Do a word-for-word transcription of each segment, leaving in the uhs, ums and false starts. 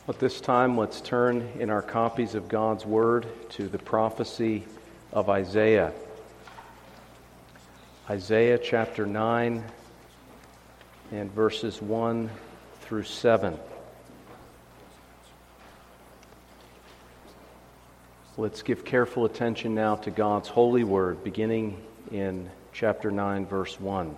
At this time, let's turn in our copies of God's Word to the prophecy of Isaiah. Isaiah chapter nine and verses one through seven. Let's give careful attention now to God's holy word, beginning in chapter nine, verse one.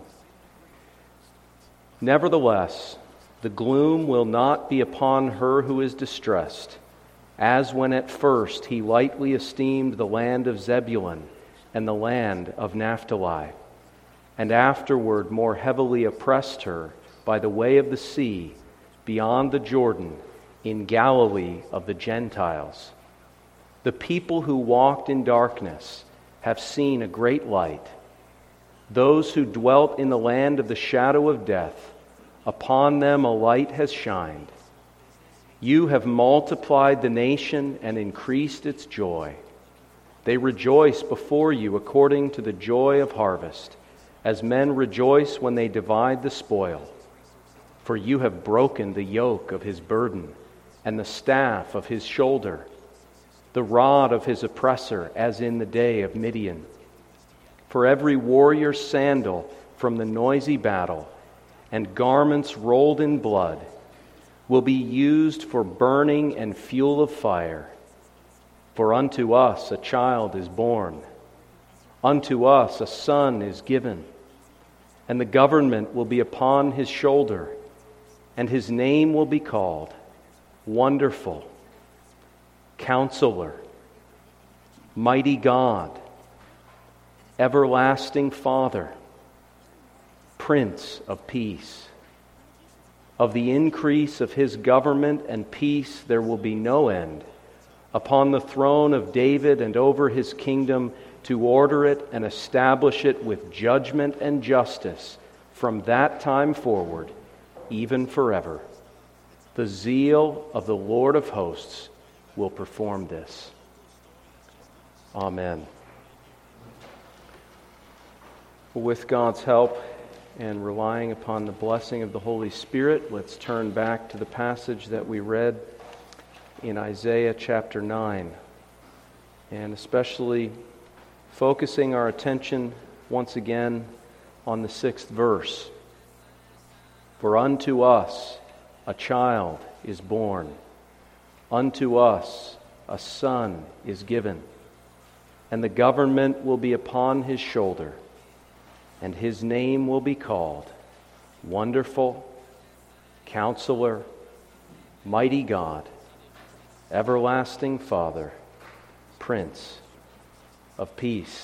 Nevertheless, the gloom will not be upon her who is distressed, as when at first he lightly esteemed the land of Zebulun and the land of Naphtali, and afterward more heavily oppressed her by the way of the sea, beyond the Jordan, in Galilee of the Gentiles. The people who walked in darkness have seen a great light. Those who dwelt in the land of the shadow of death, upon them a light has shined. You have multiplied the nation and increased its joy. They rejoice before you according to the joy of harvest, as men rejoice when they divide the spoil. For you have broken the yoke of his burden and the staff of his shoulder, the rod of his oppressor, as in the day of Midian. For every warrior's sandal from the noisy battle, and garments rolled in blood, will be used for burning and fuel of fire. For unto us a child is born, unto us a son is given, and the government will be upon his shoulder, and his name will be called Wonderful, Counselor, Mighty God, Everlasting Father, Prince of Peace. Of the increase of his government and peace there will be no end, upon the throne of David and over his kingdom, to order it and establish it with judgment and justice from that time forward, even forever. The zeal of the Lord of hosts will perform this. Amen. With God's help, and relying upon the blessing of the Holy Spirit, let's turn back to the passage that we read in Isaiah chapter nine, and especially focusing our attention once again on the sixth verse. For unto us a child is born, unto us a son is given, and the government will be upon his shoulder, and his name will be called Wonderful, Counselor, Mighty God, Everlasting Father, Prince of Peace.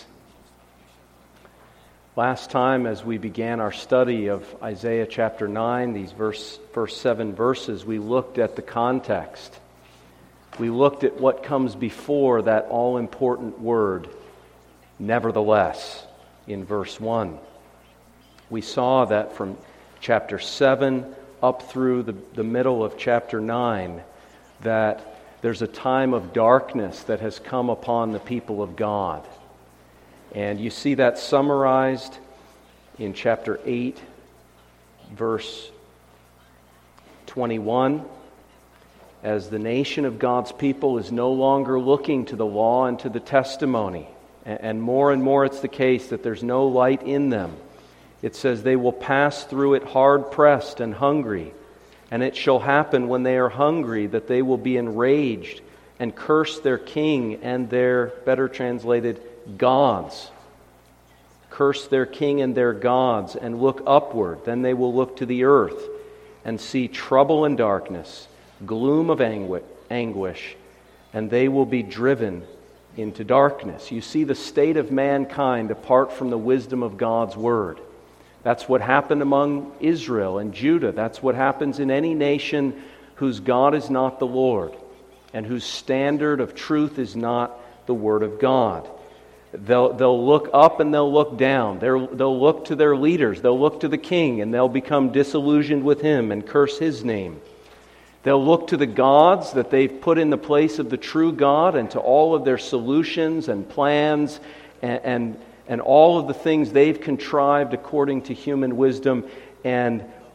Last time, as we began our study of Isaiah chapter nine, these verse, first seven verses, we looked at the context. We looked at what comes before that all-important word, nevertheless, in verse one. We saw that from chapter seven up through the, the middle of chapter nine, that there's a time of darkness that has come upon the people of God. And you see that summarized in chapter eight, verse twenty-one, as the nation of God's people is no longer looking to the law and to the testimony. And more and more it's the case that there's no light in them. It says they will pass through it hard-pressed and hungry. And it shall happen when they are hungry that they will be enraged and curse their king and their, better translated, gods. Curse their king and their gods and look upward. Then they will look to the earth and see trouble and darkness, gloom of anguish, and they will be driven into darkness. You see the state of mankind apart from the wisdom of God's Word. That's what happened among Israel and Judah. That's what happens in any nation whose God is not the Lord and whose standard of truth is not the Word of God. They'll, they'll look up and they'll look down. They'll, they'll look to their leaders. They'll look to the king and they'll become disillusioned with him and curse his name. They'll look to the gods that they've put in the place of the true God and to all of their solutions and plans and, and, and all of the things they've contrived according to human wisdom. And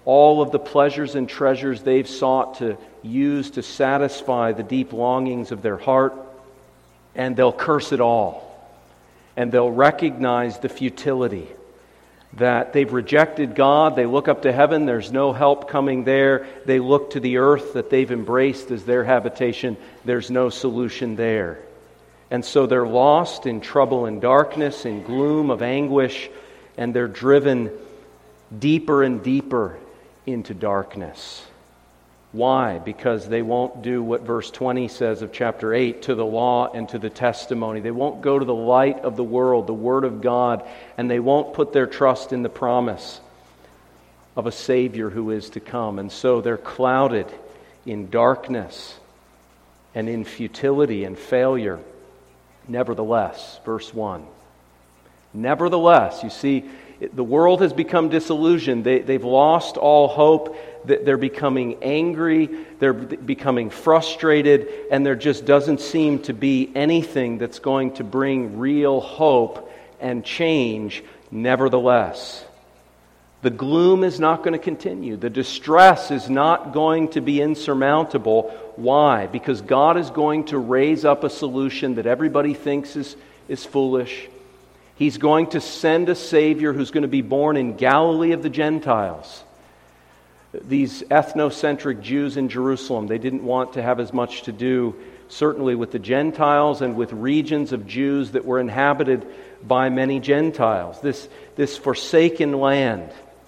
all of the pleasures and treasures they've sought to use to satisfy the deep longings of their heart, and they'll curse it all. And they'll recognize the futility, that they've rejected God. They look up to heaven, there's no help coming there. They look to the earth that they've embraced as their habitation, there's no solution there. And so they're lost in trouble and darkness, in gloom of anguish, and they're driven deeper and deeper into darkness. Why? Because they won't do what verse twenty says of chapter eight, to the law and to the testimony. They won't go to the light of the world, the Word of God, and they won't put their trust in the promise of a Savior who is to come. And so they're clouded in darkness and in futility and failure. Nevertheless, verse one. Nevertheless, you see, the world has become disillusioned. They, they've lost all hope. They're becoming angry. They're becoming frustrated. And there just doesn't seem to be anything that's going to bring real hope and change. Nevertheless, the gloom is not going to continue. The distress is not going to be insurmountable. Why? Because God is going to raise up a solution that everybody thinks is, is foolish. He's going to send a Savior who's going to be born in Galilee of the Gentiles. These ethnocentric Jews in Jerusalem, they didn't want to have as much to do, certainly with the Gentiles and with regions of Jews that were inhabited by many Gentiles. This, this forsaken land,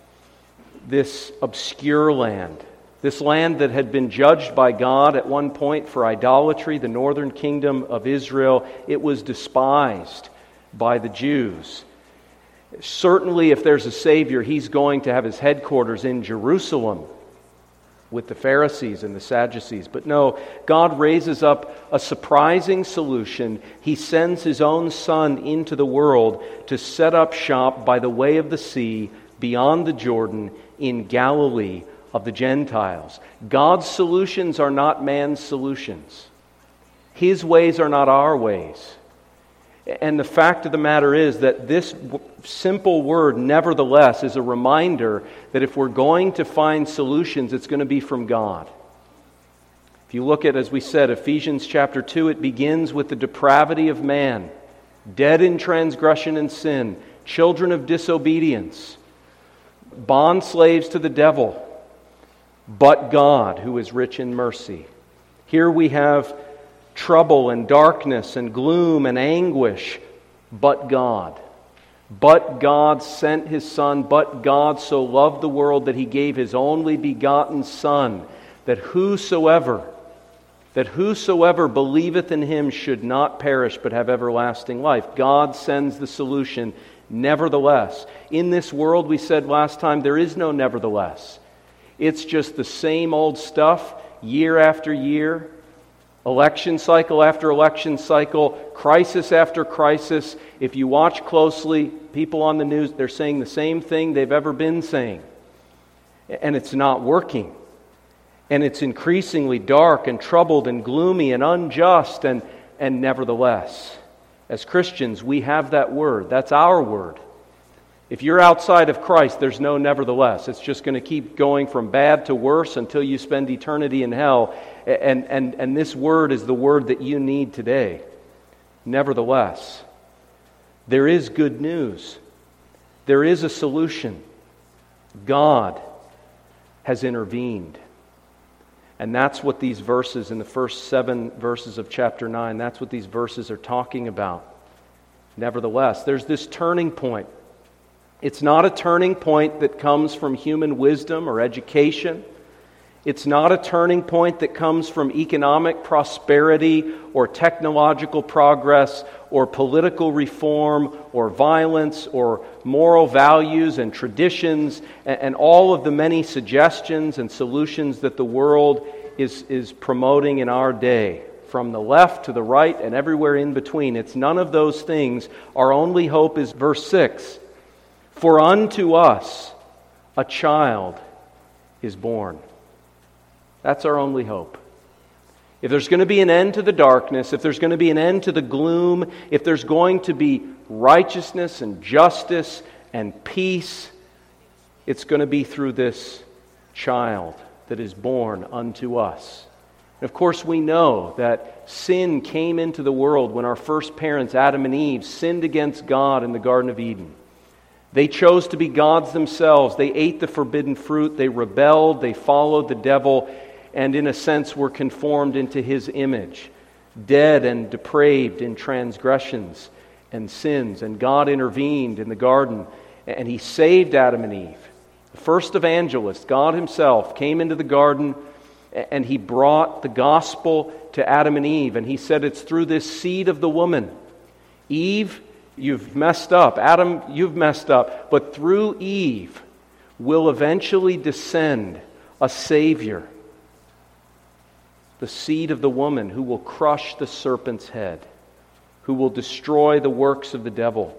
this obscure land, this land that had been judged by God at one point for idolatry, the northern kingdom of Israel, it was despised by the Jews. Certainly, if there's a Savior, He's going to have His headquarters in Jerusalem with the Pharisees and the Sadducees. But no, God raises up a surprising solution. He sends His own Son into the world to set up shop by the way of the sea, beyond the Jordan, in Galilee of the Gentiles. God's solutions are not man's solutions. His ways are not our ways. And the fact of the matter is that this simple word, nevertheless, is a reminder that if we're going to find solutions, it's going to be from God. If you look at, as we said, Ephesians chapter two, it begins with the depravity of man, dead in transgression and sin, children of disobedience, bond slaves to the devil, but God, who is rich in mercy. Here we have trouble and darkness and gloom and anguish, but God. But God sent His Son, but God so loved the world that He gave His only begotten Son, that whosoever, that whosoever believeth in Him should not perish but have everlasting life. God sends the solution, nevertheless. In this world, we said last time, there is no nevertheless. It's just the same old stuff, year after year, election cycle after election cycle, crisis after crisis. If you watch closely, people on the news, they're saying the same thing they've ever been saying. And it's not working. And it's increasingly dark and troubled and gloomy and unjust. And, and nevertheless, as Christians, we have that word. That's our word. If you're outside of Christ, there's no nevertheless. It's just going to keep going from bad to worse until you spend eternity in hell. And, and, and this word is the word that you need today. Nevertheless, there is good news. There is a solution. God has intervened. And that's what these verses in the first seven verses of chapter nine, that's what these verses are talking about. Nevertheless, there's this turning point. It's not a turning point that comes from human wisdom or education. It's not a turning point that comes from economic prosperity or technological progress or political reform or violence or moral values and traditions and, and all of the many suggestions and solutions that the world is, is promoting in our day. From the left to the right and everywhere in between. It's none of those things. Our only hope is verse six. For unto us a child is born. That's our only hope. If there's going to be an end to the darkness, if there's going to be an end to the gloom, if there's going to be righteousness and justice and peace, it's going to be through this child that is born unto us. And of course, we know that sin came into the world when our first parents, Adam and Eve, sinned against God in the Garden of Eden. They chose to be gods themselves. They ate the forbidden fruit. They rebelled. They followed the devil, and in a sense were conformed into his image, dead and depraved in transgressions and sins. And God intervened in the garden, and He saved Adam and Eve. The first evangelist, God Himself, came into the garden, and He brought the gospel to Adam and Eve. And He said, it's through this seed of the woman. Eve, you've messed up. Adam, you've messed up. But through Eve will eventually descend a Savior, the seed of the woman, who will crush the serpent's head, who will destroy the works of the devil.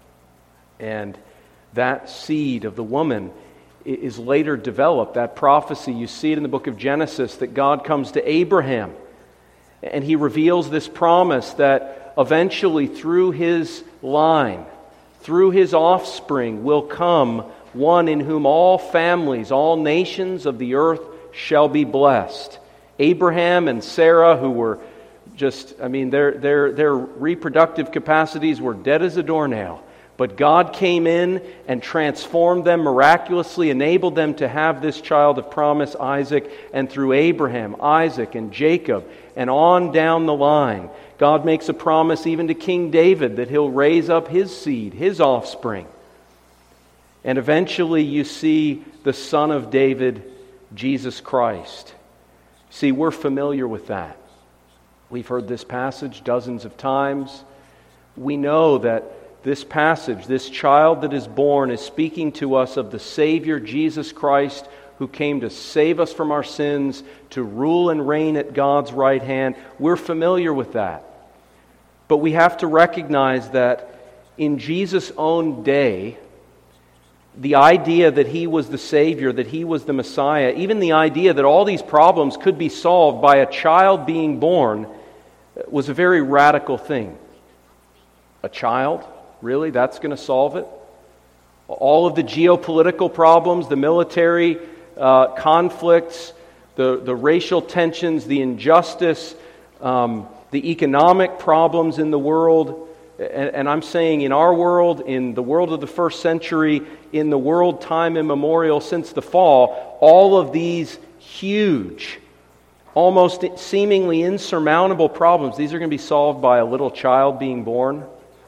And that seed of the woman is later developed. That prophecy, you see it in the book of Genesis, that God comes to Abraham and He reveals this promise that eventually through his line, through his offspring, will come one in whom all families, all nations of the earth shall be blessed. Abraham and Sarah, who were just, I mean, their, their, their reproductive capacities were dead as a doornail. But God came in and transformed them miraculously, enabled them to have this child of promise, Isaac, and through Abraham, Isaac, and Jacob, and on down the line, God makes a promise even to King David that He'll raise up his seed, his offspring. And eventually you see the Son of David, Jesus Christ. See, we're familiar with that. We've heard this passage dozens of times. We know that this passage, this child that is born, is speaking to us of the Savior, Jesus Christ, who came to save us from our sins, to rule and reign at God's right hand. We're familiar with that. But we have to recognize that in Jesus' own day, the idea that He was the Savior, that He was the Messiah, even the idea that all these problems could be solved by a child being born, was a very radical thing. A child? Really? That's going to solve it? All of the geopolitical problems, the military uh, conflicts, the, the racial tensions, the injustice, um, the economic problems in the world, and, and I'm saying in our world, in the world of the first century, in the world time immemorial since the fall, all of these huge, almost seemingly insurmountable problems, these are going to be solved by a little child being born.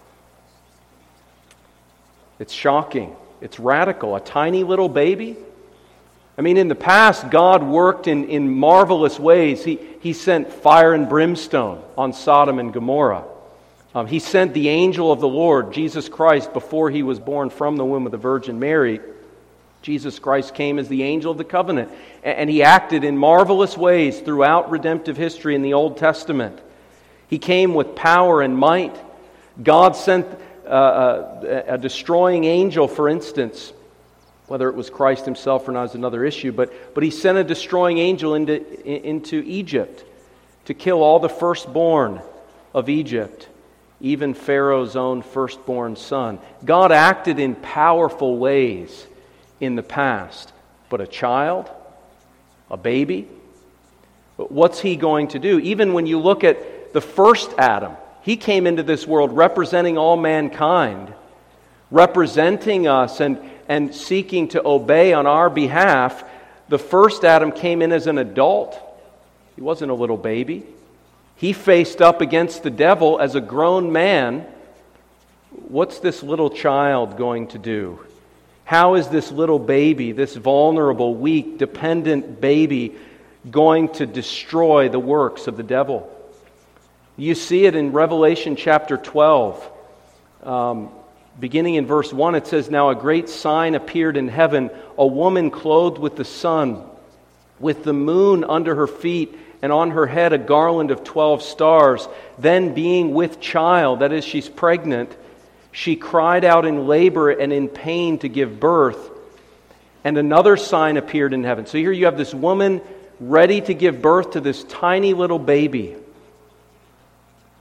It's shocking. It's radical. A tiny little baby. I mean, in the past, God worked in, in marvelous ways. He, he sent fire and brimstone on Sodom and Gomorrah. Um, he sent the angel of the Lord, Jesus Christ, before He was born from the womb of the Virgin Mary. Jesus Christ came as the angel of the covenant, and, and He acted in marvelous ways throughout redemptive history in the Old Testament. He came with power and might. God sent Uh, a, a destroying angel, for instance. Whether it was Christ Himself or not is another issue, but, but He sent a destroying angel into, into Egypt to kill all the firstborn of Egypt, even Pharaoh's own firstborn son. God acted in powerful ways in the past, but a child, a baby, what's He going to do? Even when you look at the first Adam, he came into this world representing all mankind, representing us and, and seeking to obey on our behalf. The first Adam came in as an adult. He wasn't a little baby. He faced up against the devil as a grown man. What's this little child going to do? How is this little baby, this vulnerable, weak, dependent baby, going to destroy the works of the devil? You see it in Revelation chapter twelve. Um, beginning in verse one, it says, "Now a great sign appeared in heaven, a woman clothed with the sun, with the moon under her feet, and on her head a garland of twelve stars. Then being with child," that is, she's pregnant, "she cried out in labor and in pain to give birth. And another sign appeared in heaven." So here you have this woman ready to give birth to this tiny little baby.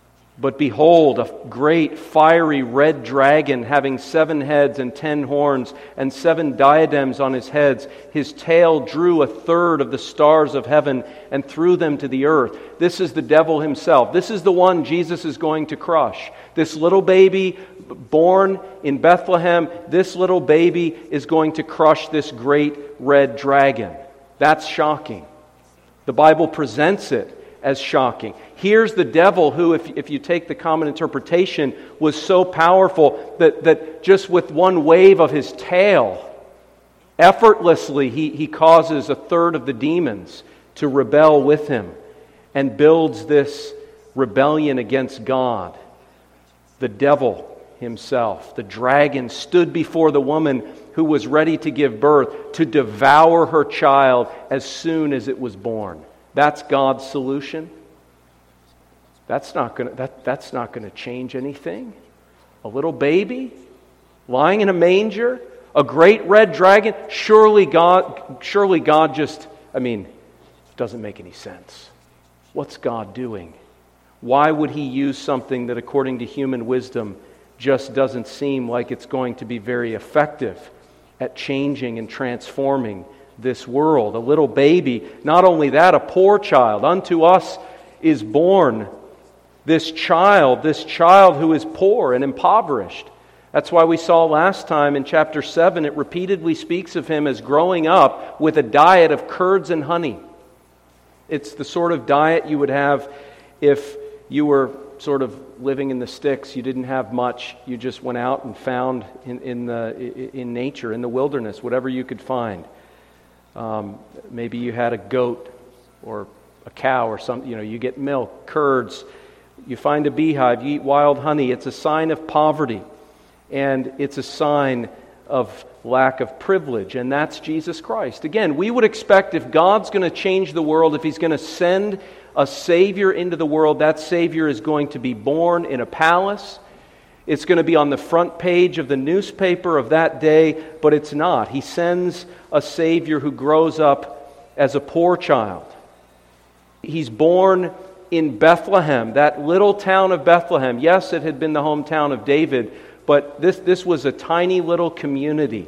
But behold, a great fiery red dragon having seven heads and ten horns and seven diadems on his heads. His tail drew a third of the stars of heaven and threw them to the earth. This is the devil himself. This is the one Jesus is going to crush. This little baby born in Bethlehem, this little baby is going to crush this great red dragon. That's shocking. The Bible presents it as shocking. Here's the devil who, if, if you take the common interpretation, was so powerful that, that just with one wave of his tail, effortlessly he, he causes a third of the demons to rebel with him and builds this rebellion against God. The devil himself, the dragon, stood before the woman who was ready to give birth to devour her child as soon as it was born. That's God's solution. That's not going to that, that's not going to change anything. A little baby lying in a manger, a great red dragon. Surely God surely God just, I mean, it doesn't make any sense. What's God doing? Why would he use something that according to human wisdom just doesn't seem like it's going to be very effective at changing and transforming this world? A little baby, not only that, a poor child. Unto us is born this child, this child who is poor and impoverished. That's why we saw last time in chapter seven, it repeatedly speaks of him as growing up with a diet of curds and honey. It's the sort of diet you would have if you were sort of living in the sticks. You didn't have much. You just went out and found in, in, the, in nature, in the wilderness, whatever you could find. Um, maybe you had a goat or a cow or something. You know, you get milk, curds. You find a beehive. You eat wild honey. It's a sign of poverty, and it's a sign of lack of privilege, and that's Jesus Christ. Again, we would expect if God's going to change the world, if He's going to send a Savior into the world, that Savior is going to be born in a palace. It's going to be on the front page of the newspaper of that day, but it's not. He sends a Savior who grows up as a poor child. He's born in Bethlehem, that little town of Bethlehem. Yes, it had been the hometown of David, but this, this was a tiny little community.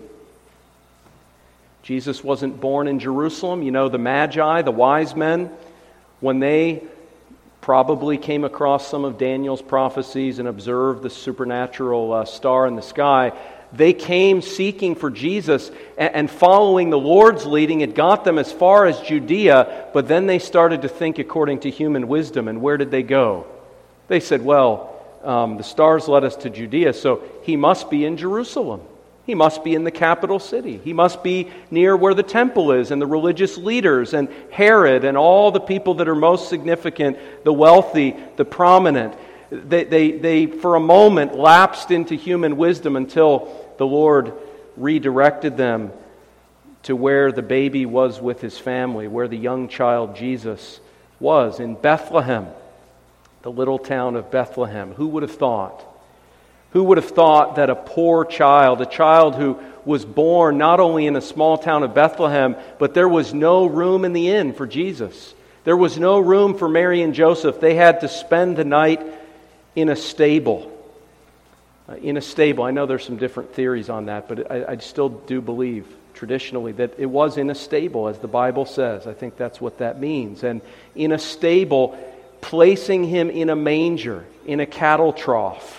Jesus wasn't born in Jerusalem. You know, the Magi, the wise men, when they probably came across some of Daniel's prophecies and observed the supernatural uh, star in the sky, they came seeking for Jesus, and, and following the Lord's leading, it got them as far as Judea, but then they started to think according to human wisdom, and where did they go? They said, well, um, the stars led us to Judea, so He must be in Jerusalem. He must be in the capital city. He must be near where the temple is and the religious leaders and Herod and all the people that are most significant, the wealthy, the prominent. They, they, they for a moment, lapsed into human wisdom until the Lord redirected them to where the baby was with his family, where the young child Jesus was, in Bethlehem, the little town of Bethlehem. Who would have thought? Who would have thought that a poor child, a child who was born not only in a small town of Bethlehem, but there was no room in the inn for Jesus. There was no room for Mary and Joseph. They had to spend the night in a stable. Uh, in a stable. I know there's some different theories on that, but I, I still do believe traditionally that it was in a stable, as the Bible says. I think that's what that means. And in a stable, placing him in a manger, in a cattle trough.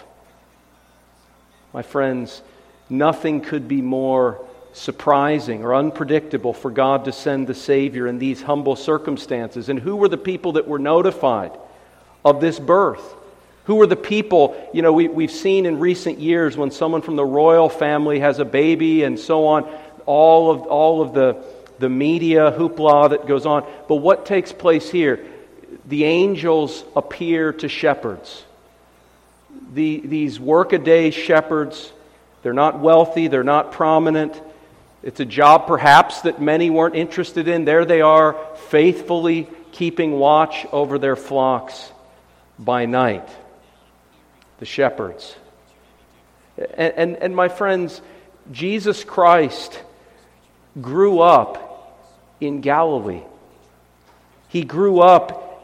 My friends, nothing could be more surprising or unpredictable for God to send the Savior in these humble circumstances. And who were the people that were notified of this birth? Who were the people, you know, we, we've seen in recent years when someone from the royal family has a baby and so on, all of all of the, the media hoopla that goes on. But what takes place here? The angels appear to shepherds. The, these workaday shepherds, they're not wealthy, they're not prominent. It's a job perhaps that many weren't interested in. There they are, faithfully keeping watch over their flocks by night. The shepherds. And, and, and my friends, Jesus Christ grew up in Galilee. He grew up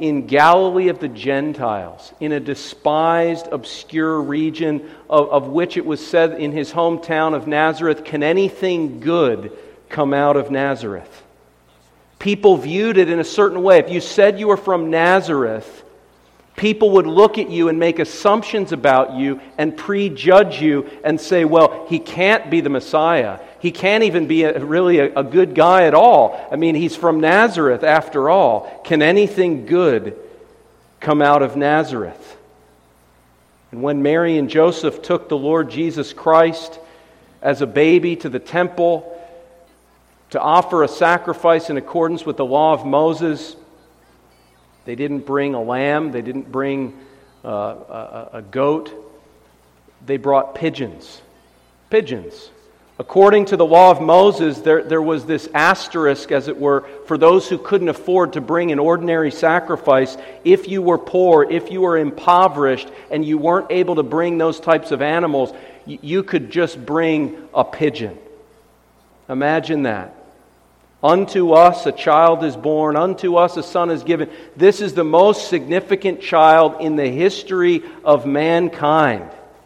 in Galilee of the Gentiles, in a despised, obscure region of, of which it was said in his hometown of Nazareth, "Can anything good come out of Nazareth?" People viewed it in a certain way. If you said you were from Nazareth, people would look at you and make assumptions about you and prejudge you and say, well, he can't be the Messiah. He can't even be a, really a, a good guy at all. I mean, he's from Nazareth after all. Can anything good come out of Nazareth? And when Mary and Joseph took the Lord Jesus Christ as a baby to the temple to offer a sacrifice in accordance with the law of Moses, they didn't bring a lamb, they didn't bring uh, a, a goat, they brought pigeons. Pigeons. According to the law of Moses, there, there was this asterisk, as it were, for those who couldn't afford to bring an ordinary sacrifice. If you were poor, if you were impoverished, and you weren't able to bring those types of animals, you, you could just bring a pigeon. Imagine that. Unto us a child is born, unto us a son is given. This is the most significant child in the history of mankind.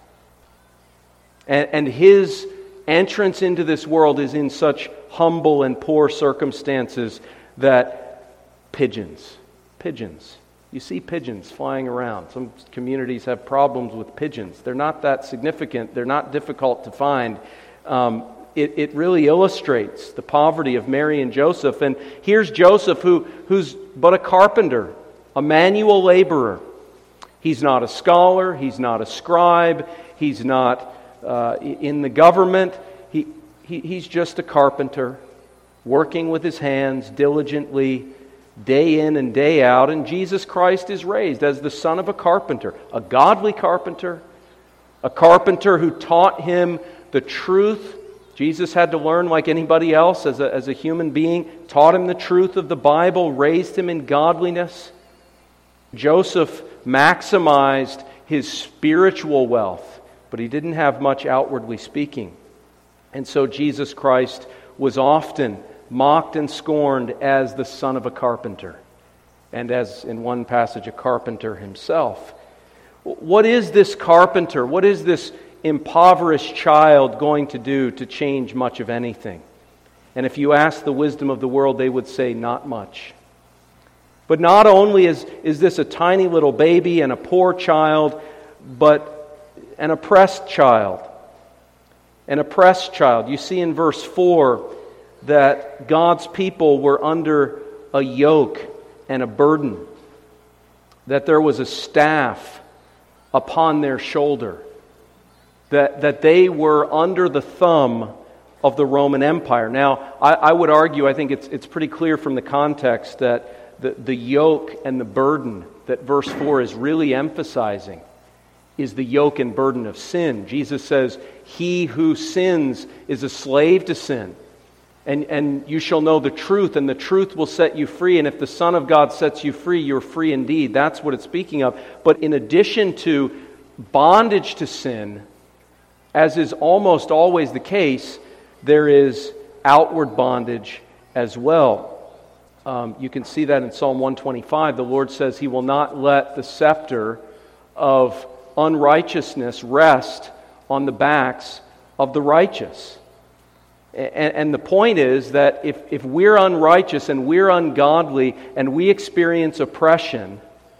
And, and his entrance into this world is in such humble and poor circumstances that pigeons, pigeons, you see pigeons flying around. Some communities have problems with pigeons. They're not that significant. They're not difficult to find. Um, It, it really illustrates the poverty of Mary and Joseph. And here's Joseph, who, who's but a carpenter, a manual laborer. He's not a scholar. He's not a scribe. He's not uh, in the government. He, he he's just a carpenter, working with his hands diligently, day in and day out. And Jesus Christ is raised as the son of a carpenter, a godly carpenter, a carpenter who taught him the truth. Jesus had to learn like anybody else as a, as a human being, taught him the truth of the Bible, raised him in godliness. Joseph maximized his spiritual wealth, but he didn't have much outwardly speaking. And so Jesus Christ was often mocked and scorned as the son of a carpenter, and as in one passage, a carpenter himself. What is this carpenter? What is this impoverished child going to do to change much of anything? And if you ask the wisdom of the world, they would say not much. But not only is, is this a tiny little baby and a poor child, but an oppressed child. An oppressed child. You see in verse four that God's people were under a yoke and a burden. That there was a staff upon their shoulder. That, that they were under the thumb of the Roman Empire. Now, I, I would argue, I think it's it's pretty clear from the context that the, the yoke and the burden that verse four is really emphasizing is the yoke and burden of sin. Jesus says, he who sins is a slave to sin. And, and you shall know the truth, and the truth will set you free. And if the Son of God sets you free, you're free indeed. That's what it's speaking of. But in addition to bondage to sin, as is almost always the case, there is outward bondage as well. Um, you can see that in Psalm one twenty-five. The Lord says He will not let the scepter of unrighteousness rest on the backs of the righteous. And, and the point is that if, if we're unrighteous and we're ungodly and we experience oppression,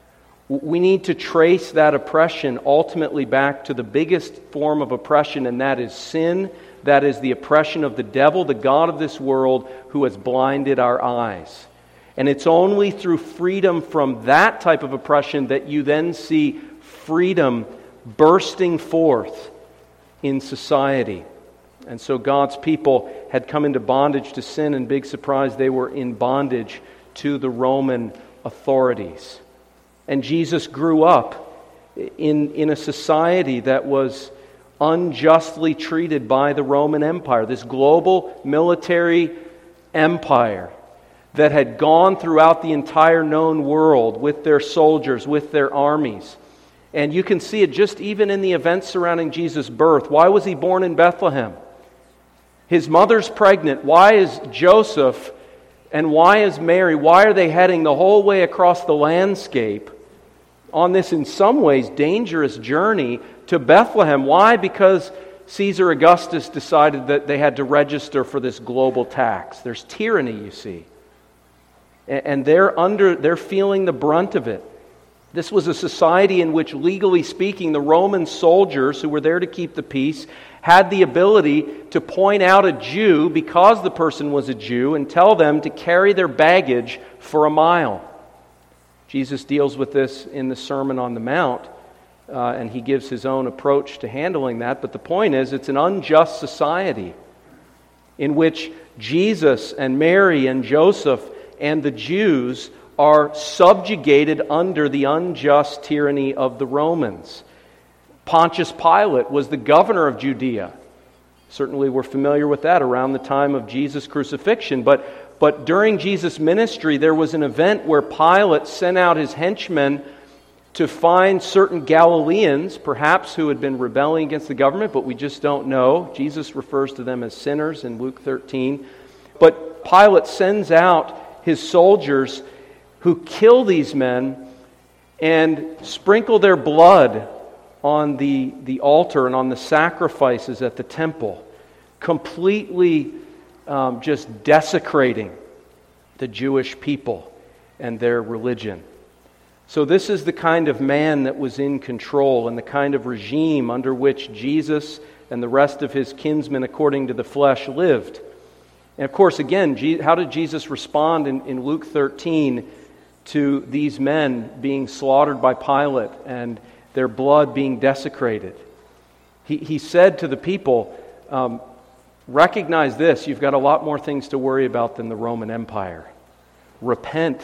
we need to trace that oppression ultimately back to the biggest form of oppression, and that is sin. That is the oppression of the devil, the god of this world, who has blinded our eyes. And it's only through freedom from that type of oppression that you then see freedom bursting forth in society. And so God's people had come into bondage to sin, and big surprise, they were in bondage to the Roman authorities. And Jesus grew up in, in a society that was unjustly treated by the Roman Empire, this global military empire that had gone throughout the entire known world with their soldiers, with their armies. And you can see it just even in the events surrounding Jesus' birth. Why was He born in Bethlehem? His mother's pregnant. Why is Joseph And why is Mary, why are they heading the whole way across the landscape on this, in some ways, dangerous journey to Bethlehem? Why? Because Caesar Augustus decided that they had to register for this global tax. There's tyranny, you see. And they're under, they're feeling the brunt of it. This was a society in which, legally speaking, the Roman soldiers who were there to keep the peace had the ability to point out a Jew because the person was a Jew and tell them to carry their baggage for a mile. Jesus deals with this in the Sermon on the Mount, uh, and he gives his own approach to handling that. But the point is, it's an unjust society in which Jesus and Mary and Joseph and the Jews are subjugated under the unjust tyranny of the Romans. Pontius Pilate was the governor of Judea. Certainly we're familiar with that around the time of Jesus' crucifixion. But, but during Jesus' ministry, there was an event where Pilate sent out his henchmen to find certain Galileans, perhaps who had been rebelling against the government, but we just don't know. Jesus refers to them as sinners in Luke thirteen. But Pilate sends out his soldiers who kill these men and sprinkle their blood on the, the altar and on the sacrifices at the temple, completely um, just desecrating the Jewish people and their religion. So this is the kind of man that was in control and the kind of regime under which Jesus and the rest of his kinsmen according to the flesh lived. And of course, again, how did Jesus respond in, in Luke thirteen to these men being slaughtered by Pilate and their blood being desecrated? He, he said to the people, um, recognize this, you've got a lot more things to worry about than the Roman Empire. Repent.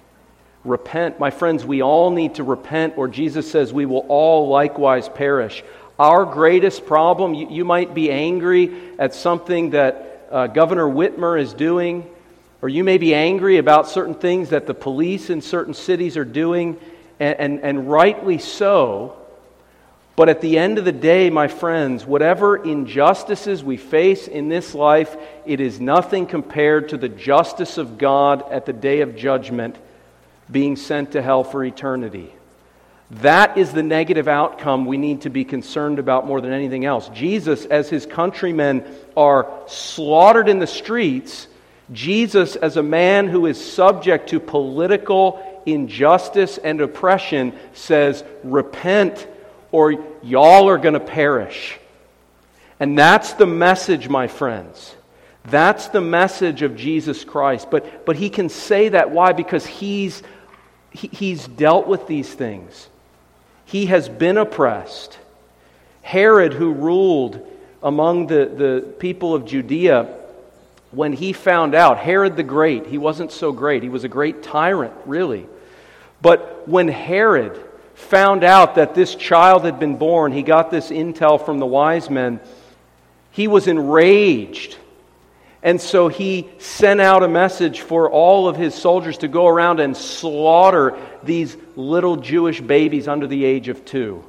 Repent. My friends, we all need to repent, or Jesus says we will all likewise perish. Our greatest problem, you, you might be angry at something that uh, Governor Whitmer is doing, or you may be angry about certain things that the police in certain cities are doing, and, and, and rightly so. But at the end of the day, my friends, whatever injustices we face in this life, it is nothing compared to the justice of God at the day of judgment, being sent to hell for eternity. That is the negative outcome we need to be concerned about more than anything else. Jesus, as his countrymen are slaughtered in the streets, Jesus, as a man who is subject to political injustice and oppression, says, repent or y'all are going to perish. And that's the message, my friends. That's the message of Jesus Christ. But, but he can say that. Why? Because he's, he, he's dealt with these things. He has been oppressed. Herod, who ruled among the, the people of Judea, when he found out, Herod the Great, he wasn't so great. He was a great tyrant, really. But when Herod found out that this child had been born, he got this intel from the wise men, he was enraged. And so he sent out a message for all of his soldiers to go around and slaughter these little Jewish babies under the age of two.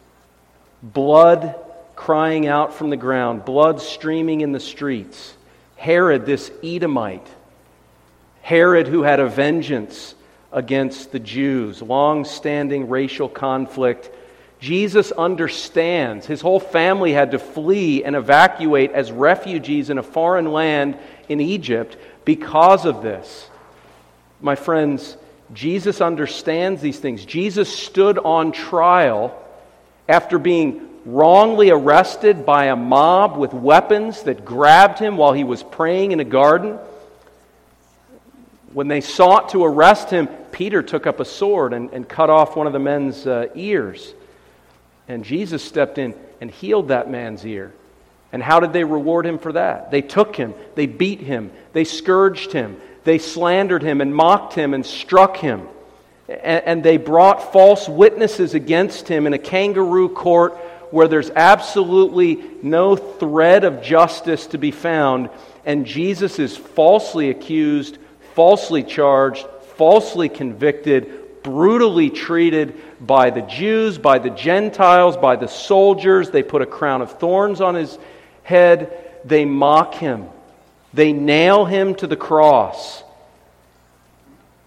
Blood crying out from the ground, blood streaming in the streets. Herod, this Edomite, Herod who had a vengeance against the Jews, long-standing racial conflict. Jesus understands. His whole family had to flee and evacuate as refugees in a foreign land in Egypt because of this. My friends, Jesus understands these things. Jesus stood on trial after being wrongly arrested by a mob with weapons that grabbed him while he was praying in a garden. When they sought to arrest him, Peter took up a sword and, and cut off one of the men's uh, ears. And Jesus stepped in and healed that man's ear. And how did they reward him for that? They took him, they beat him, they scourged him, they slandered him and mocked him and struck him. And, and they brought false witnesses against him in a kangaroo court where there's absolutely no thread of justice to be found. And Jesus is falsely accused, falsely charged, falsely convicted, brutally treated by the Jews, by the Gentiles, by the soldiers. They put a crown of thorns on his head. They mock him. They nail him to the cross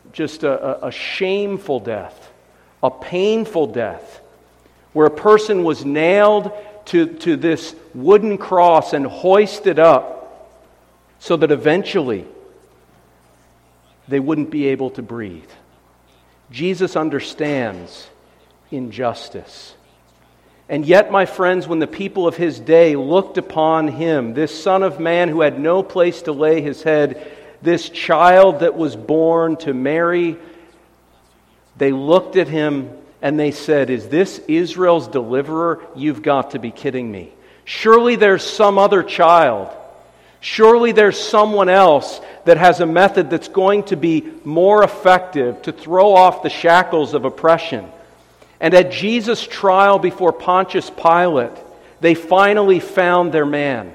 just a, a shameful death, a painful death, where a person was nailed to, to this wooden cross and hoisted up so that eventually they wouldn't be able to breathe. Jesus understands injustice. And yet, my friends, when the people of his day looked upon him, this Son of Man who had no place to lay his head, this child that was born to Mary, they looked at him and they said, "Is this Israel's deliverer? You've got to be kidding me. Surely there's some other child. Surely there's someone else that has a method that's going to be more effective to throw off the shackles of oppression." And at Jesus' trial before Pontius Pilate, they finally found their man,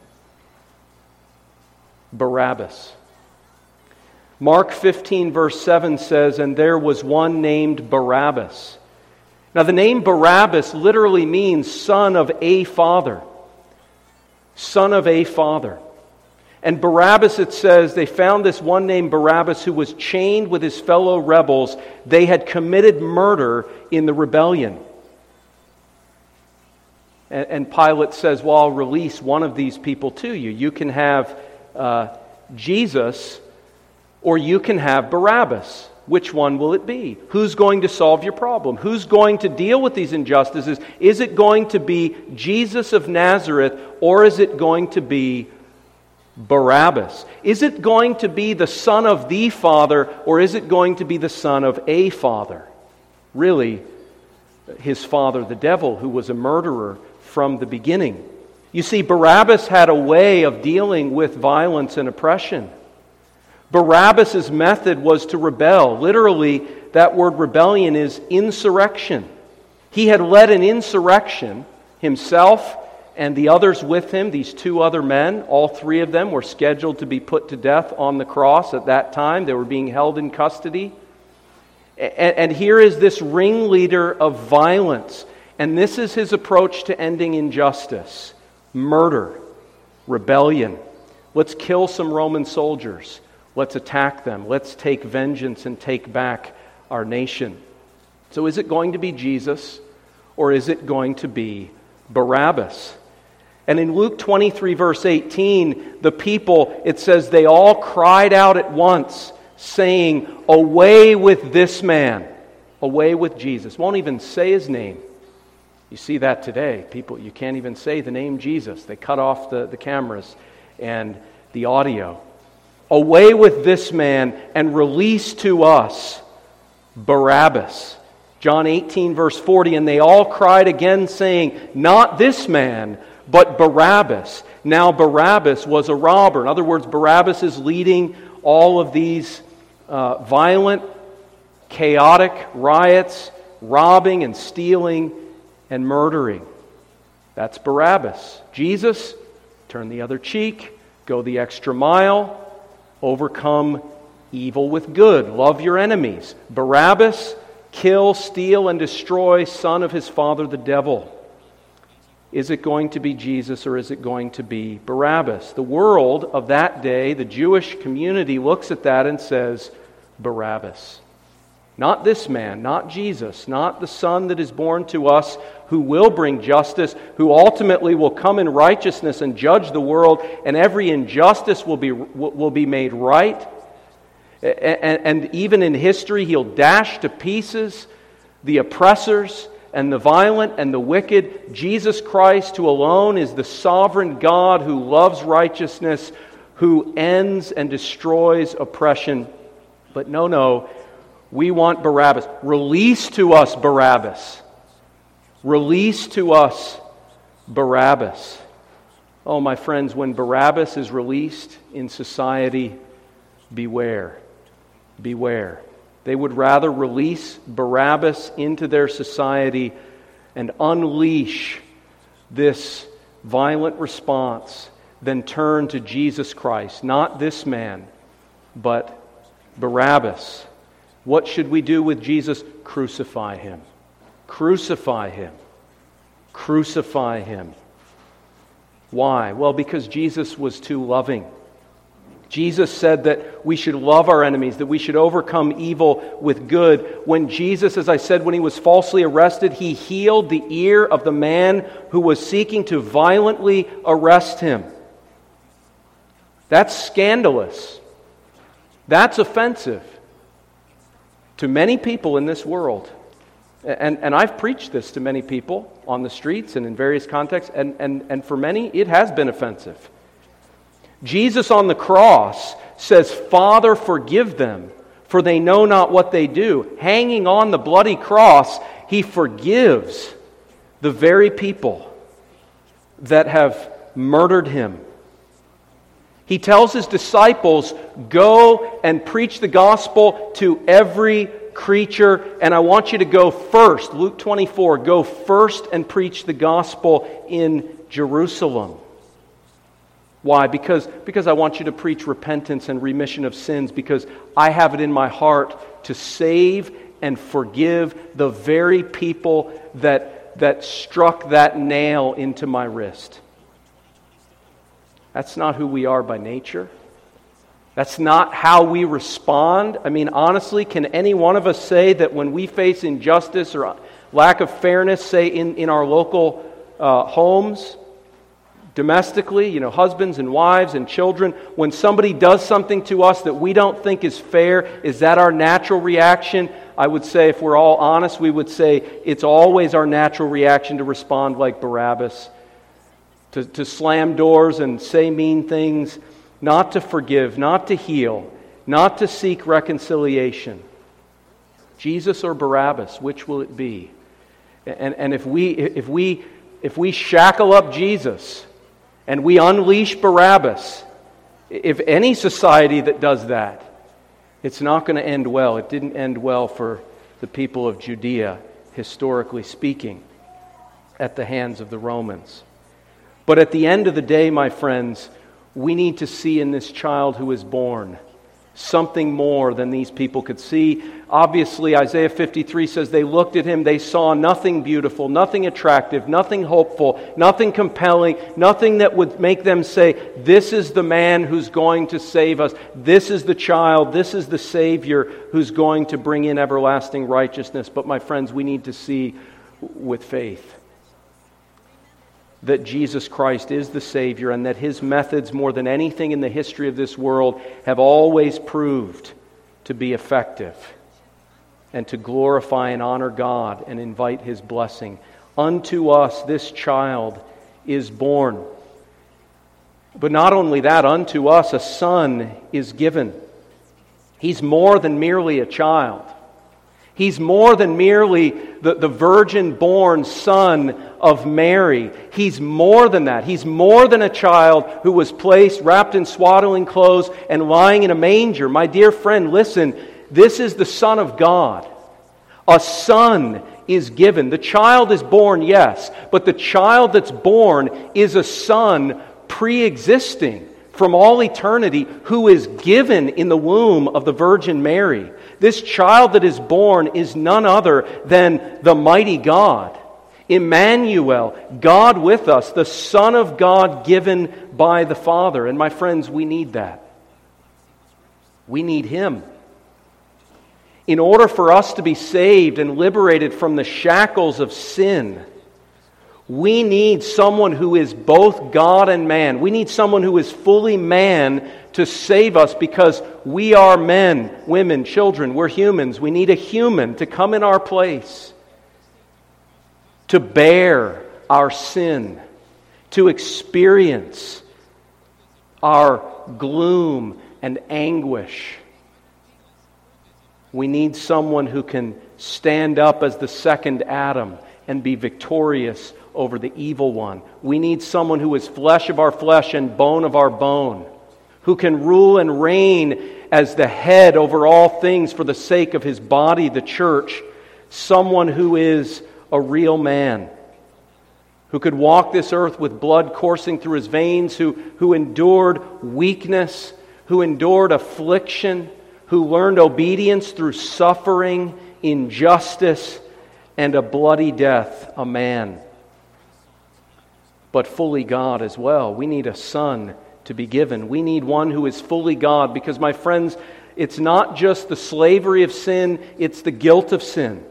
Barabbas. Mark fifteen verse seven says, "And there was one named Barabbas." Now the name Barabbas literally means son of a father. Son of a father. And Barabbas, it says, they found this one named Barabbas who was chained with his fellow rebels. They had committed murder in the rebellion. And, and Pilate says, "Well, I'll release one of these people to you. You can have uh, Jesus, or you can have Barabbas. Which one will it be? Who's going to solve your problem? Who's going to deal with these injustices? Is it going to be Jesus of Nazareth, or is it going to be Barabbas? Is it going to be the son of the father, or is it going to be the son of a father?" Really, his father, the devil, who was a murderer from the beginning. You see, Barabbas had a way of dealing with violence and oppression. Barabbas' method was to rebel. Literally, that word rebellion is insurrection. He had led an insurrection himself and the others with him, these two other men. All three of them were scheduled to be put to death on the cross at that time. They were being held in custody. And, and here is this ringleader of violence. And this is his approach to ending injustice. Murder. Rebellion. Let's kill some Roman soldiers. Let's attack them. Let's take vengeance and take back our nation. So is it going to be Jesus, or is it going to be Barabbas? And in Luke twenty-three, verse eighteen, the people, it says, they all cried out at once, saying, "Away with this man." Away with Jesus. Won't even say his name. You see that today. People, you can't even say the name Jesus. They cut off the, the cameras and the audio. "Away with this man, and release to us Barabbas." John eighteen, verse forty, "And they all cried again, saying, Not this man, but Barabbas." Now Barabbas was a robber. In other words, Barabbas is leading all of these uh, violent, chaotic riots, robbing and stealing and murdering. That's Barabbas. Jesus, turn the other cheek, go the extra mile, overcome evil with good, love your enemies. Barabbas, kill, steal, and destroy, son of his father the devil. Is it going to be Jesus, or is it going to be Barabbas? The world of that day, the Jewish community, looks at that and says, Barabbas. Not this man, not Jesus, not the Son that is born to us, who will bring justice, who ultimately will come in righteousness and judge the world, and every injustice will be, will be made right. And, and even in history, he'll dash to pieces the oppressors and the violent and the wicked. Jesus Christ, who alone is the sovereign God who loves righteousness, who ends and destroys oppression. But no, no, we want Barabbas. Release to us Barabbas. Release to us Barabbas. Oh, my friends, when Barabbas is released in society, beware. Beware. They would rather release Barabbas into their society and unleash this violent response than turn to Jesus Christ. Not this man, but Barabbas. What should we do with Jesus? Crucify him. Crucify him. Crucify him. Why? Well, because Jesus was too loving. Jesus said that we should love our enemies, that we should overcome evil with good. When Jesus, as I said, when he was falsely arrested, he healed the ear of the man who was seeking to violently arrest him. That's scandalous. That's offensive to many people in this world. And, and I've preached this to many people on the streets and in various contexts, and, and, and for many it has been offensive. Jesus on the cross says, "Father, forgive them, for they know not what they do." Hanging on the bloody cross, he forgives the very people that have murdered him. He tells his disciples, "Go and preach the gospel to every creature, and I want you to go first." Luke twenty-four, "Go first and preach the gospel in Jerusalem." Why? Because, because I want you to preach repentance and remission of sins, because I have it in my heart to save and forgive the very people that, that struck that nail into my wrist. That's not who we are by nature. That's not how we respond. I mean, honestly, can any one of us say that when we face injustice or lack of fairness, say in, in our local uh, homes, domestically, you know, husbands and wives and children, when somebody does something to us that we don't think is fair, is that our natural reaction? I would say, if we're all honest, we would say it's always our natural reaction to respond like Barabbas, to, to slam doors and say mean things, not to forgive, not to heal, not to seek reconciliation. Jesus or Barabbas, which will it be? And, and if we if we if we shackle up Jesus and we unleash Barabbas, if any society that does that, it's not going to end well. It didn't end well for the people of Judea, historically speaking, at the hands of the Romans. But at the end of the day, my friends, we need to see in this child who is born something more than these people could see. Obviously, Isaiah fifty-three says they looked at him, they saw nothing beautiful, nothing attractive, nothing hopeful, nothing compelling, nothing that would make them say, "This is the man who's going to save us. This is the child, this is the Savior who's going to bring in everlasting righteousness." But my friends, we need to see with faith that Jesus Christ is the Savior, and that His methods, more than anything in the history of this world, have always proved to be effective and to glorify and honor God and invite His blessing. Unto us this child is born. But not only that, unto us a son is given. He's more than merely a child. He's more than merely the, the virgin-born son of Mary. He's more than that. He's more than a child who was placed, wrapped in swaddling clothes, and lying in a manger. My dear friend, listen, this is the Son of God. A son is given. The child is born, yes, but the child that's born is a son pre-existing from all eternity, who is given in the womb of the Virgin Mary. This child that is born is none other than the mighty God, Emmanuel, God with us, the Son of God given by the Father. And my friends, we need that. We need Him. In order for us to be saved and liberated from the shackles of sin, we need someone who is both God and man. We need someone who is fully man to save us, because we are men, women, children. We're humans. We need a human to come in our place, to bear our sin, to experience our gloom and anguish. We need someone who can stand up as the second Adam and be victorious over the evil one. We need someone who is flesh of our flesh and bone of our bone, who can rule and reign as the head over all things for the sake of His body, the church. Someone who is a real man, who could walk this earth with blood coursing through his veins, who, who endured weakness, who endured affliction, who learned obedience through suffering, injustice, and a bloody death, a man, but fully God as well. We need a son to be given. We need one who is fully God, because, my friends, it's not just the slavery of sin, it's the guilt of sin.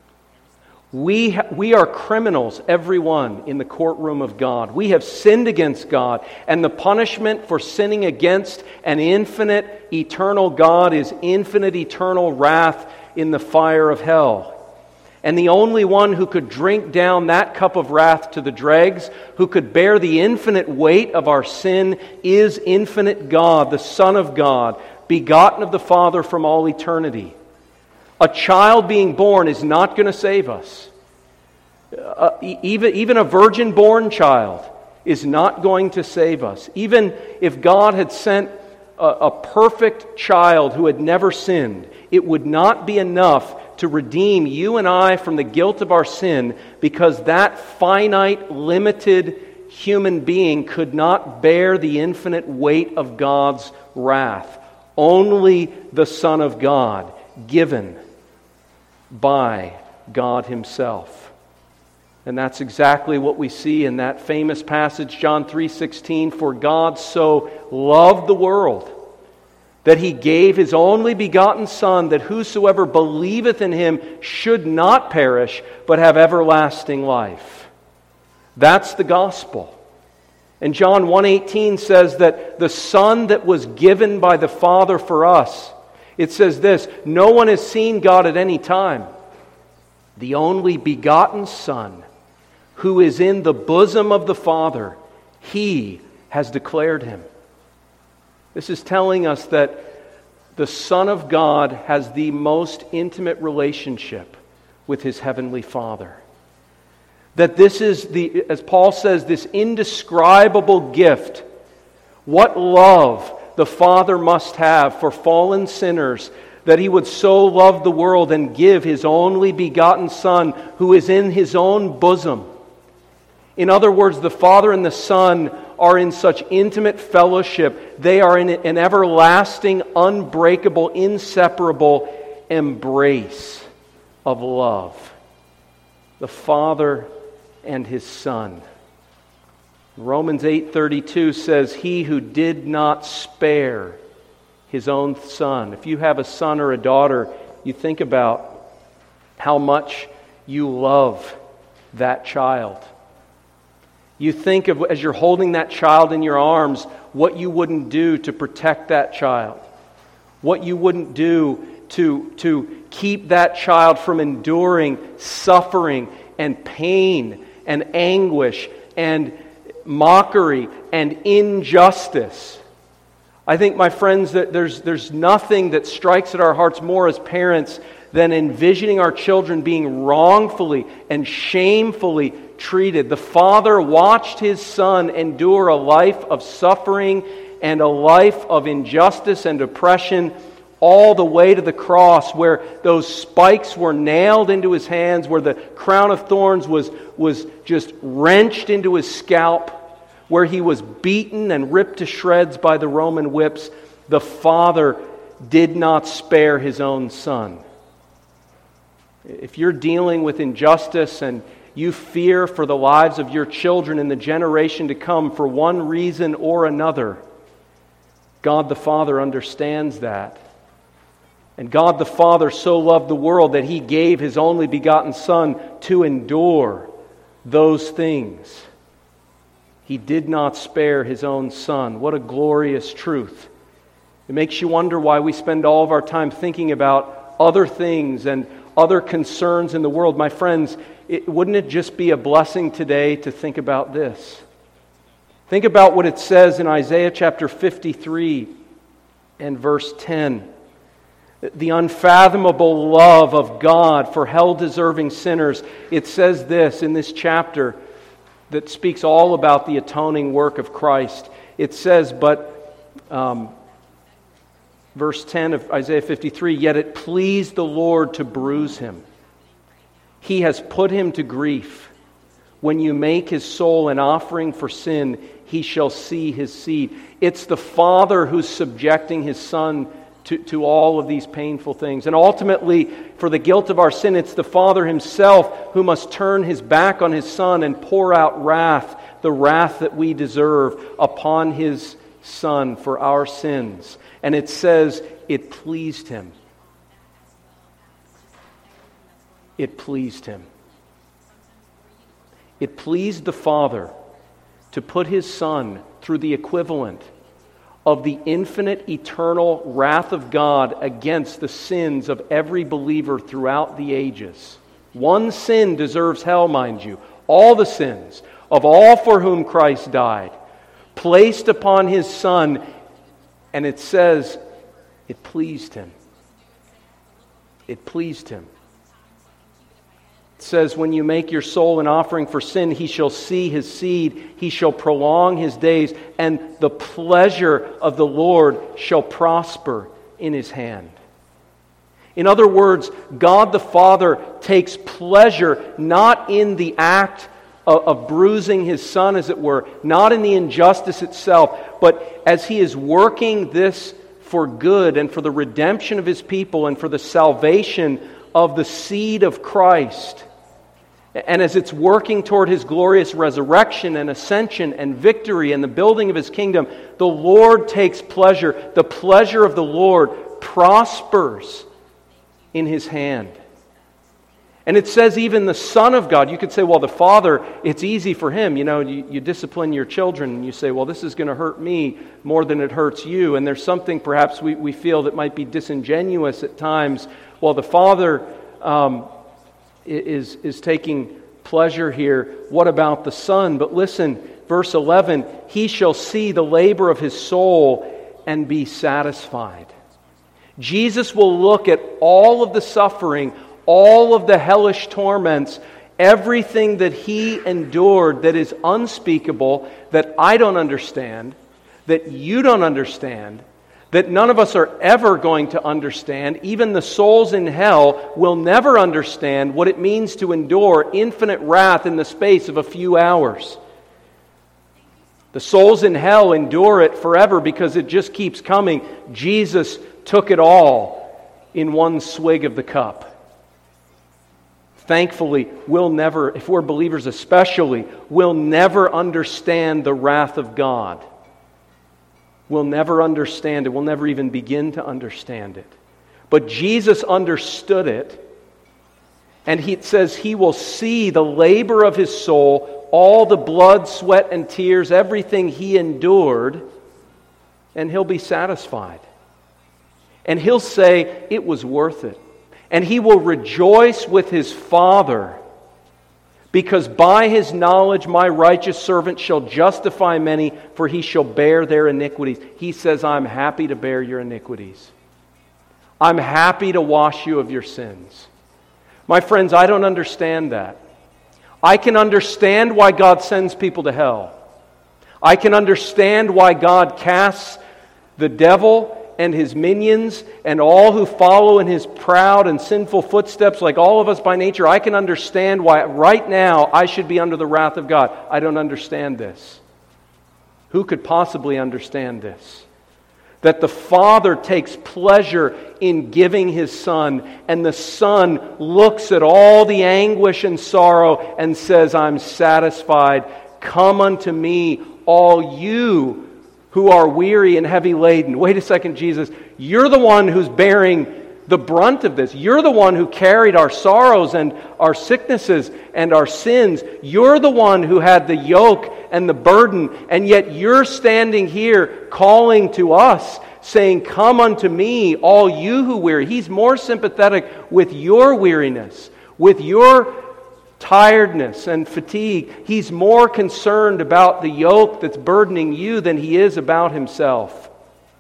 We, ha- we are criminals, everyone, in the courtroom of God. We have sinned against God, and the punishment for sinning against an infinite, eternal God is infinite, eternal wrath in the fire of hell. And the only one who could drink down that cup of wrath to the dregs, who could bear the infinite weight of our sin, is infinite God, the Son of God, begotten of the Father from all eternity. A child being born is not going to save us. Uh, even, even a virgin-born child is not going to save us. Even if God had sent a, a perfect child who had never sinned, it would not be enough to redeem you and I from the guilt of our sin, because that finite, limited human being could not bear the infinite weight of God's wrath. Only the Son of God, given by God Himself. And that's exactly what we see in that famous passage, John three sixteen, "For God so loved the world, that He gave His only begotten Son, that whosoever believeth in Him should not perish, but have everlasting life." That's the gospel. And John one eighteen says that the Son that was given by the Father for us, it says this, "No one has seen God at any time. The only begotten Son, who is in the bosom of the Father, He has declared Him." This is telling us that the Son of God has the most intimate relationship with His Heavenly Father. That this is, the, as Paul says, this indescribable gift. What love the Father must have for fallen sinners, that He would so love the world and give His only begotten Son, who is in His own bosom. In other words, the Father and the Son are in such intimate fellowship. They are in an everlasting, unbreakable, inseparable embrace of love. The Father and His Son. Romans eight thirty-two says, "He who did not spare His own Son." If you have a son or a daughter, you think about how much you love that child. You think of, as you're holding that child in your arms, what you wouldn't do to protect that child. What you wouldn't do to, to keep that child from enduring suffering and pain and anguish and mockery and injustice. I think, my friends, that there's, there's nothing that strikes at our hearts more as parents than envisioning our children being wrongfully and shamefully treated. The Father watched His Son endure a life of suffering and a life of injustice and oppression, all the way to the cross, where those spikes were nailed into His hands, where the crown of thorns was, was just wrenched into His scalp, where He was beaten and ripped to shreds by the Roman whips. The Father did not spare His own Son. If you're dealing with injustice and you fear for the lives of your children in the generation to come for one reason or another, God the Father understands that. And God the Father so loved the world that He gave His only begotten Son to endure those things. He did not spare His own Son. What a glorious truth. It makes you wonder why we spend all of our time thinking about other things and other concerns in the world. My friends, it, wouldn't it just be a blessing today to think about this? Think about what it says in Isaiah chapter fifty-three and verse ten. The unfathomable love of God for hell-deserving sinners. It says this in this chapter that speaks all about the atoning work of Christ. It says, but... Um, Verse ten of Isaiah fifty-three, "Yet it pleased the Lord to bruise Him. He has put Him to grief. When you make His soul an offering for sin, He shall see His seed." It's the Father who's subjecting His Son to, to all of these painful things. And ultimately, for the guilt of our sin, it's the Father Himself who must turn His back on His Son and pour out wrath, the wrath that we deserve, upon His Son for our sins. And it says it pleased Him. It pleased Him. It pleased the Father to put His Son through the equivalent of the infinite, eternal wrath of God against the sins of every believer throughout the ages. One sin deserves hell, mind you. All the sins of all for whom Christ died, placed upon His Son, and it says it pleased Him. It pleased Him. It says, when you make your soul an offering for sin, He shall see His seed, He shall prolong His days, and the pleasure of the Lord shall prosper in His hand. In other words, God the Father takes pleasure not in the act of, of bruising His Son, as it were, not in the injustice itself, but as He is working this for good and for the redemption of His people and for the salvation of the seed of Christ. And as it's working toward His glorious resurrection and ascension and victory and the building of His kingdom, the Lord takes pleasure. The pleasure of the Lord prospers in His hand. And it says even the Son of God. You could say, well, the Father, it's easy for Him. You know, you, you discipline your children and you say, well, this is going to hurt me more than it hurts you. And there's something perhaps we, we feel that might be disingenuous at times. Well, the Father um, is, is taking pleasure here. What about the Son? But listen, verse eleven, He shall see the labor of His soul and be satisfied. Jesus will look at all of the suffering, all of the hellish torments, everything that He endured that is unspeakable, that I don't understand, that you don't understand, that none of us are ever going to understand. Even the souls in hell will never understand what it means to endure infinite wrath in the space of a few hours. The souls in hell endure it forever because it just keeps coming. Jesus took it all in one swig of the cup. Thankfully, we'll never, if we're believers especially, we'll never understand the wrath of God. We'll never understand it. We'll never even begin to understand it. But Jesus understood it. And he, it says He will see the labor of His soul, all the blood, sweat, and tears, everything He endured, and He'll be satisfied. And He'll say, it was worth it. And He will rejoice with His Father, because by His knowledge my righteous servant shall justify many, for he shall bear their iniquities. He says, I'm happy to bear your iniquities. I'm happy to wash you of your sins. My friends, I don't understand that. I can understand why God sends people to hell. I can understand why God casts the devil and his minions and all who follow in his proud and sinful footsteps, like all of us by nature. I can understand why right now I should be under the wrath of God. I don't understand this. Who could possibly understand this? That the Father takes pleasure in giving His Son, and the Son looks at all the anguish and sorrow and says, I'm satisfied. Come unto me, all you who are weary and heavy laden. Wait a second, Jesus. You're the one who's bearing the brunt of this. You're the one who carried our sorrows and our sicknesses and our sins. You're the one who had the yoke and the burden, and yet you're standing here calling to us, saying, come unto me, all you who weary. He's more sympathetic with your weariness, with your tiredness and fatigue. He's more concerned about the yoke that's burdening you than He is about Himself.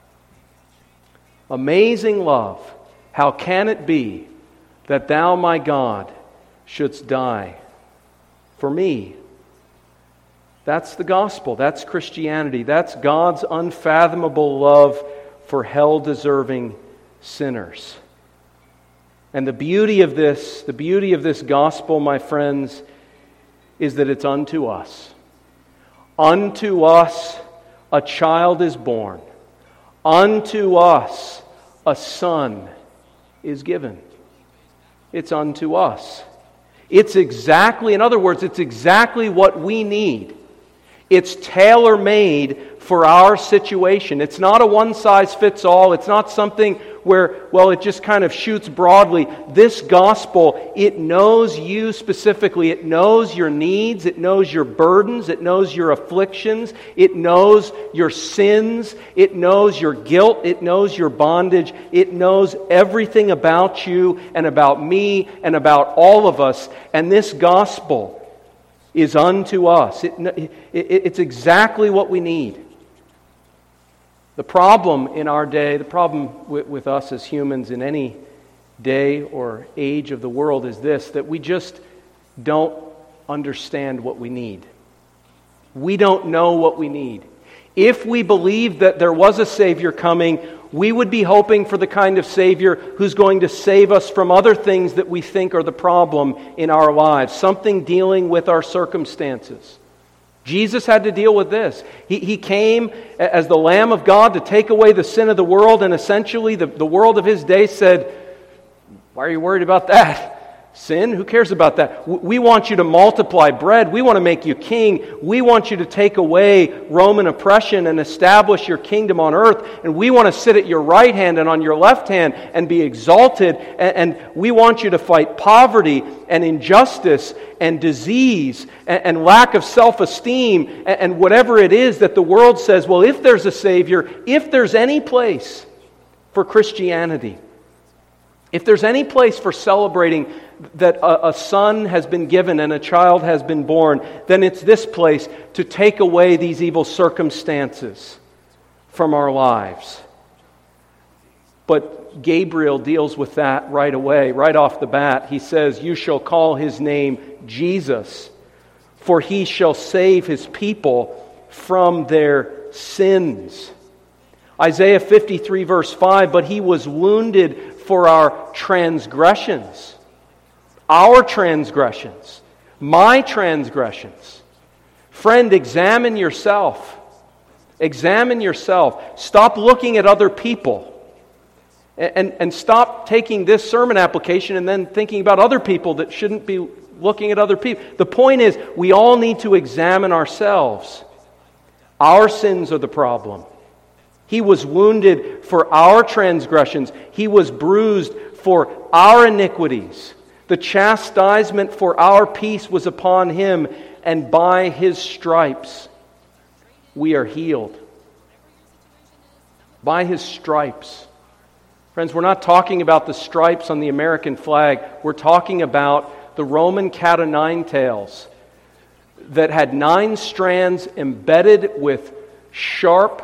Amazing love. How can it be that Thou, my God, shouldst die for me? That's the gospel. That's Christianity. That's God's unfathomable love for hell-deserving sinners. And the beauty of this, the beauty of this gospel, my friends, is that it's unto us. Unto us a child is born. Unto us a son is given. It's unto us. It's exactly, in other words, it's exactly what we need. It's tailor-made for our situation. It's not a one-size-fits-all. It's not something where, well, it just kind of shoots broadly. This gospel, it knows you specifically. It knows your needs. It knows your burdens. It knows your afflictions. It knows your sins. It knows your guilt. It knows your bondage. It knows everything about you and about me and about all of us. And this gospel is unto us. It, it, it's exactly what we need. The problem in our day, the problem with, with us as humans in any day or age of the world is this, that we just don't understand what we need. We don't know what we need. If we believed that there was a Savior coming, we would be hoping for the kind of Savior who's going to save us from other things that we think are the problem in our lives, something dealing with our circumstances. Jesus had to deal with this. He, he came as the Lamb of God to take away the sin of the world, and essentially the, the world of his day said, why are you worried about that? Sin? Who cares about that? We want you to multiply bread. We want to make you king. We want you to take away Roman oppression and establish your kingdom on earth. And we want to sit at your right hand and on your left hand and be exalted. And we want you to fight poverty and injustice and disease and lack of self-esteem and whatever it is that the world says, well, if there's a Savior, if there's any place for Christianity, if there's any place for celebrating that a, a son has been given and a child has been born, then it's this place to take away these evil circumstances from our lives. But Gabriel deals with that right away, right off the bat. He says, you shall call his name Jesus, for he shall save his people from their sins. Isaiah fifty-three verse five, but he was wounded for our transgressions. Our transgressions. My transgressions. Friend, examine yourself. Examine yourself. Stop looking at other people. And, and, and stop taking this sermon application and then thinking about other people that shouldn't be looking at other people. The point is, we all need to examine ourselves. Our sins are the problem. He was wounded for our transgressions. He was bruised for our iniquities. The chastisement for our peace was upon him, and by his stripes we are healed. By his stripes. Friends, we're not talking about the stripes on the American flag. We're talking about the Roman cat o' nine tails that had nine strands embedded with sharp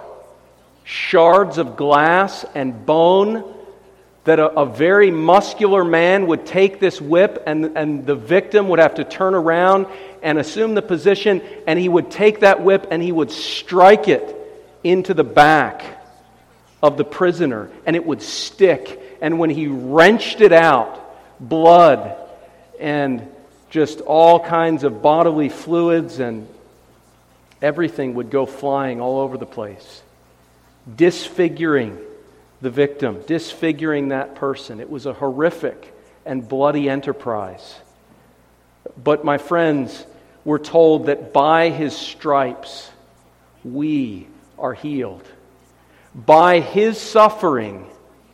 shards of glass and bone, that a, a very muscular man would take this whip, and, and the victim would have to turn around and assume the position, and he would take that whip and he would strike it into the back of the prisoner, and it would stick. And when he wrenched it out, blood and just all kinds of bodily fluids and everything would go flying all over the place, disfiguring the victim, disfiguring that person. It was a horrific and bloody enterprise. But my friends, we're told that by his stripes we are healed. By his suffering,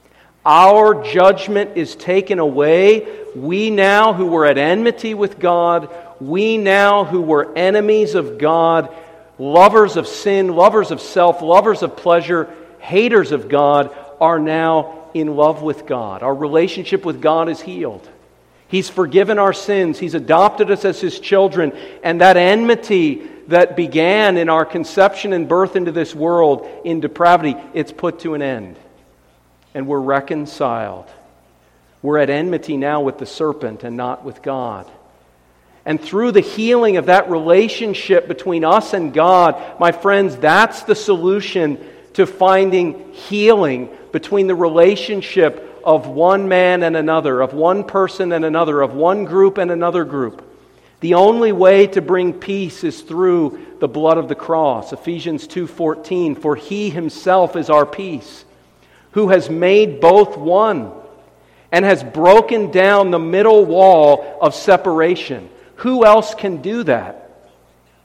our judgment is taken away. We now who were at enmity with God, we now who were enemies of God, lovers of sin, lovers of self, lovers of pleasure, haters of God, are now in love with God. Our relationship with God is healed. He's forgiven our sins. He's adopted us as his children. And that enmity that began in our conception and birth into this world in depravity, it's put to an end. And we're reconciled. We're at enmity now with the serpent and not with God. And through the healing of that relationship between us and God, my friends, that's the solution to finding healing between the relationship of one man and another, of one person and another, of one group and another group. The only way to bring peace is through the blood of the cross. Ephesians two fourteen, for he himself is our peace, who has made both one and has broken down the middle wall of separation. Who else can do that?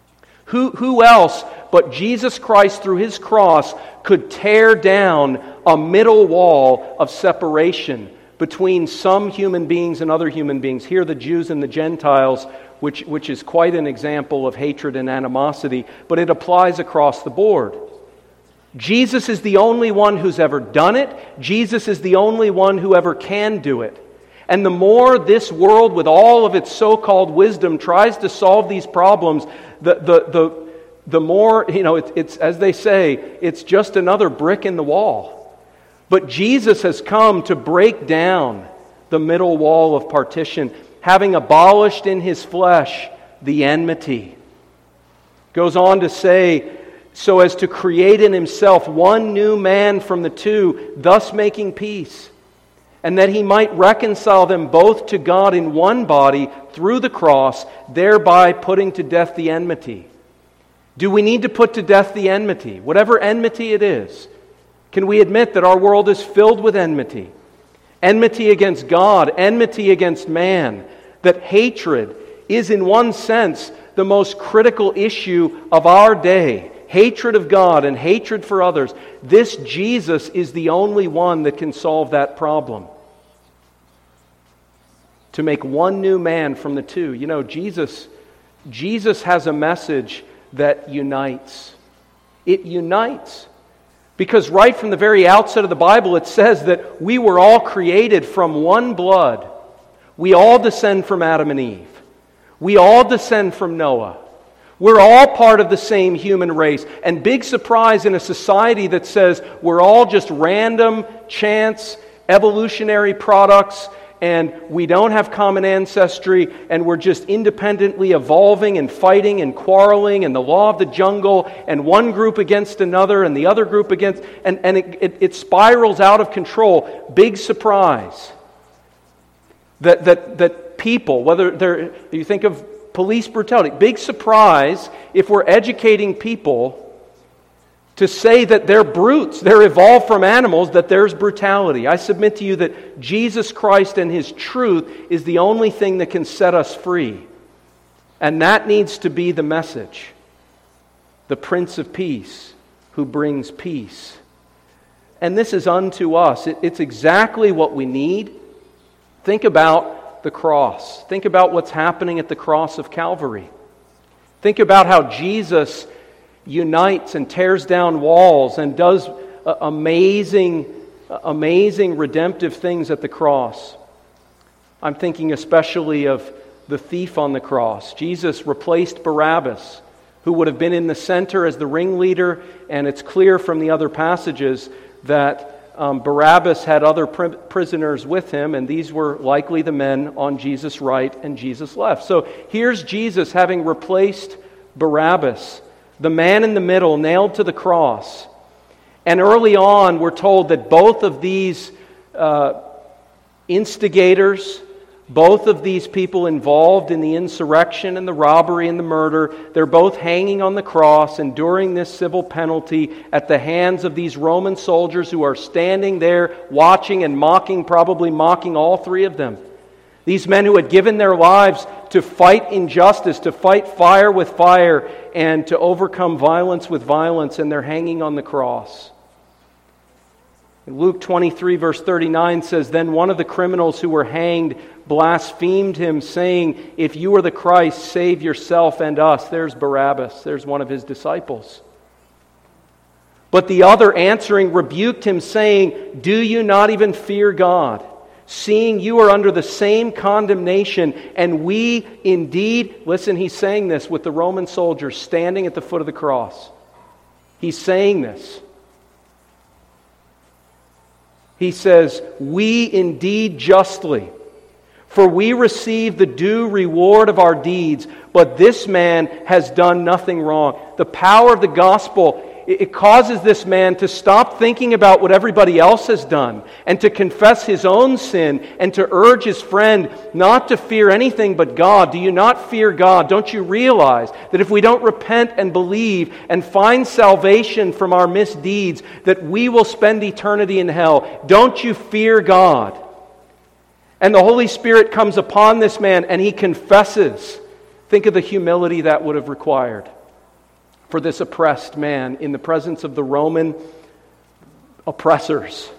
Who, who else but Jesus Christ through his cross could tear down a middle wall of separation between some human beings and other human beings? Here the Jews and the Gentiles, which, which is quite an example of hatred and animosity, but it applies across the board. Jesus is the only one who's ever done it. Jesus is the only one who ever can do it. And the more this world, with all of its so-called wisdom, tries to solve these problems, the the the, the more, you know, it, it's, as they say, it's just another brick in the wall. But Jesus has come to break down the middle wall of partition, having abolished in his flesh the enmity. Goes on to say, so as to create in himself one new man from the two, thus making peace, and that he might reconcile them both to God in one body through the cross, thereby putting to death the enmity. Do we need to put to death the enmity? Whatever enmity it is. Can we admit that our world is filled with enmity? Enmity against God, enmity against man. That hatred is in one sense the most critical issue of our day. Hatred of God and hatred for others. This Jesus is the only one that can solve that problem. To make one new man from the two. You know, Jesus, Jesus has a message that unites. It unites. Because right from the very outset of the Bible, it says that we were all created from one blood. We all descend from Adam and Eve. We all descend from Noah. We're all part of the same human race. And big surprise in a society that says we're all just random, chance, evolutionary products, and we don't have common ancestry, and we're just independently evolving and fighting and quarreling, and the law of the jungle, and one group against another, and the other group against, and, and it, it, it spirals out of control. Big surprise. That, that, that people, whether they're, you think of police brutality, big surprise if we're educating people to say that they're brutes, they're evolved from animals, that there's brutality. I submit to you that Jesus Christ and his truth is the only thing that can set us free. And that needs to be the message. The Prince of Peace, who brings peace. And this is unto us. It, it's exactly what we need. Think about the cross. Think about what's happening at the cross of Calvary. Think about how Jesus unites and tears down walls and does uh, amazing, uh, amazing redemptive things at the cross. I'm thinking especially of the thief on the cross. Jesus replaced Barabbas, who would have been in the center as the ringleader, and it's clear from the other passages that um, Barabbas had other pr- prisoners with him, and these were likely the men on Jesus' right and Jesus' left. So here's Jesus having replaced Barabbas, the man in the middle, nailed to the cross. And early on, we're told that both of these uh, instigators, both of these people involved in the insurrection and the robbery and the murder, they're both hanging on the cross, enduring this civil penalty at the hands of these Roman soldiers who are standing there watching and mocking, probably mocking all three of them. These men who had given their lives to fight injustice, to fight fire with fire, and to overcome violence with violence, and they're hanging on the cross. Luke twenty-three verse thirty-nine says, "Then one of the criminals who were hanged blasphemed him, saying, 'If you are the Christ, save yourself and us.'" There's Barabbas. There's one of his disciples. But the other answering rebuked him, saying, "Do you not even fear God, seeing you are under the same condemnation, and we indeed," listen, he's saying this with the Roman soldiers standing at the foot of the cross. He's saying this. He says, "We indeed justly, for we receive the due reward of our deeds, but this man has done nothing wrong." The power of the gospel, it causes this man to stop thinking about what everybody else has done and to confess his own sin and to urge his friend not to fear anything but God. Do you not fear God? Don't you realize that if we don't repent and believe and find salvation from our misdeeds, that we will spend eternity in hell? Don't you fear God? And the Holy Spirit comes upon this man and he confesses. Think of the humility that would have required. for this oppressed man in the presence of the Roman oppressors,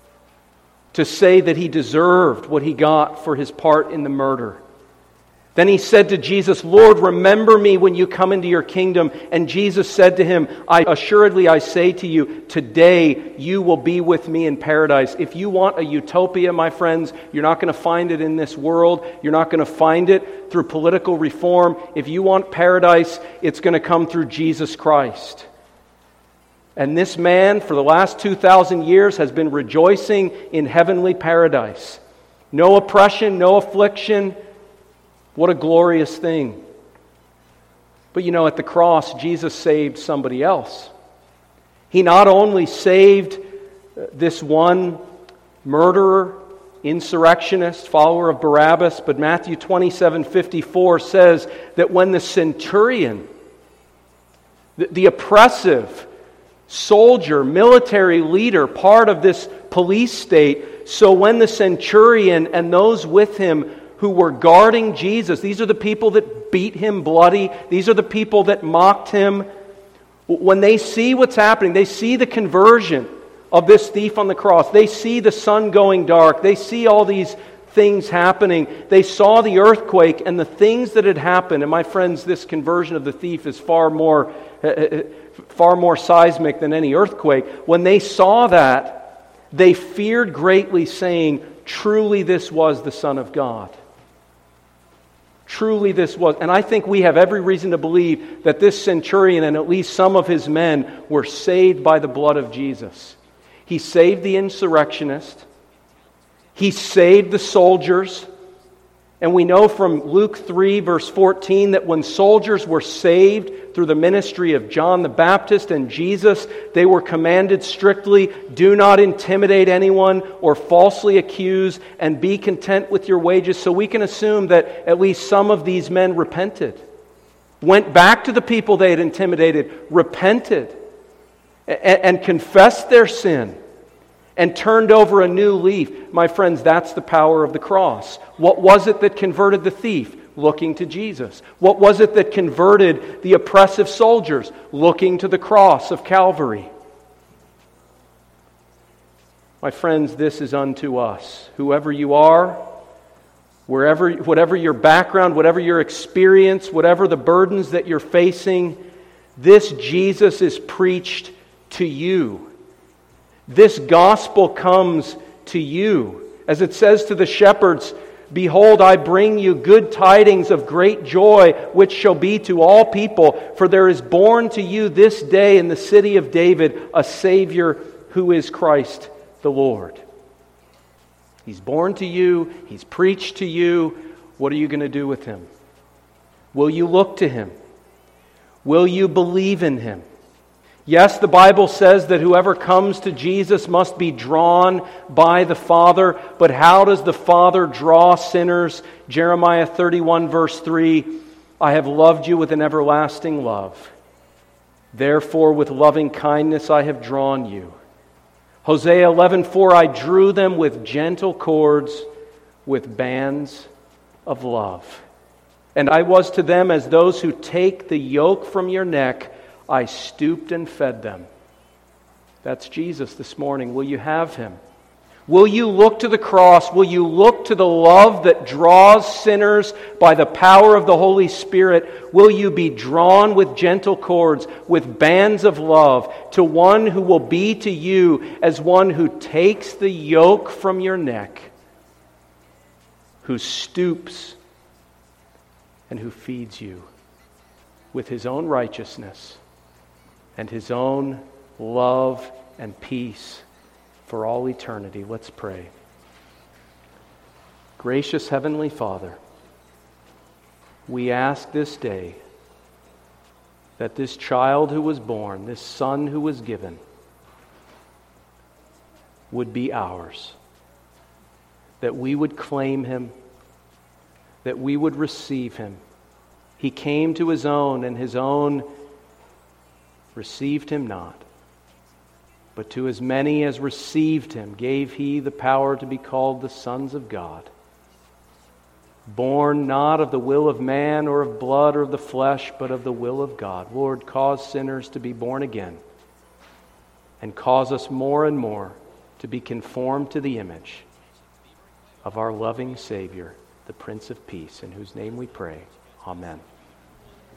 to say that he deserved what he got for his part in the murder. Then he said to Jesus, "Lord, remember me when you come into your kingdom." And Jesus said to him, "I assuredly I say to you, today you will be with me in paradise." If you want a utopia, my friends, you're not going to find it in this world. You're not going to find it through political reform. If you want paradise, it's going to come through Jesus Christ. And this man, for the last two thousand years, has been rejoicing in heavenly paradise. No oppression, no affliction. What a glorious thing. But you know, at the cross, Jesus saved somebody else. He not only saved this one murderer, insurrectionist, follower of Barabbas, but Matthew twenty-seven fifty-four says that when the centurion, the, the oppressive soldier, military leader, part of this police state, so when the centurion and those with him who were guarding Jesus, these are the people that beat him bloody, these are the people that mocked him, when they see what's happening, they see the conversion of this thief on the cross, they see the sun going dark, they see all these things happening, they saw the earthquake and the things that had happened. And my friends, this conversion of the thief is far more far more seismic than any earthquake. When they saw that, they feared greatly, saying, "Truly this was the Son of God." Truly this was. And I think we have every reason to believe that this centurion and at least some of his men were saved by the blood of Jesus. He saved the insurrectionist. He saved the soldiers. And we know from Luke three, verse fourteen, that when soldiers were saved through the ministry of John the Baptist and Jesus, they were commanded strictly, "Do not intimidate anyone or falsely accuse, and be content with your wages." So we can assume that at least some of these men repented, went back to the people they had intimidated, repented, and, and confessed their sin, and turned over a new leaf. My friends, that's the power of the cross. What was it that converted the thief? Looking to Jesus. What was it that converted the oppressive soldiers? Looking to the cross of Calvary. My friends, this is unto us. Whoever you are, wherever, whatever your background, whatever your experience, whatever the burdens that you're facing, this Jesus is preached to you. This gospel comes to you. As it says to the shepherds, "Behold, I bring you good tidings of great joy, which shall be to all people. For there is born to you this day in the city of David a Savior, who is Christ the Lord." He's born to you. He's preached to you. What are you going to do with Him? Will you look to Him? Will you believe in Him? Yes, the Bible says that whoever comes to Jesus must be drawn by the Father. But how does the Father draw sinners? Jeremiah thirty-one verse three, "I have loved you with an everlasting love. Therefore with loving kindness I have drawn you." Hosea eleven four, "I drew them with gentle cords, with bands of love. And I was to them as those who take the yoke from your neck. I stooped and fed them." That's Jesus this morning. Will you have Him? Will you look to the cross? Will you look to the love that draws sinners by the power of the Holy Spirit? Will you be drawn with gentle cords, with bands of love, to one who will be to you as one who takes the yoke from your neck, who stoops, and who feeds you with His own righteousness and His own love and peace for all eternity? Let's pray. Gracious Heavenly Father, we ask this day that this child who was born, this son who was given, would be ours. That we would claim Him, that we would receive Him. He came to His own, and His own received Him not. But to as many as received Him, gave He the power to be called the sons of God. born not of the will of man or of blood or of the flesh, but of the will of God. Lord, cause sinners to be born again, and cause us more and more to be conformed to the image of our loving Savior, the Prince of Peace, in whose name we pray. Amen.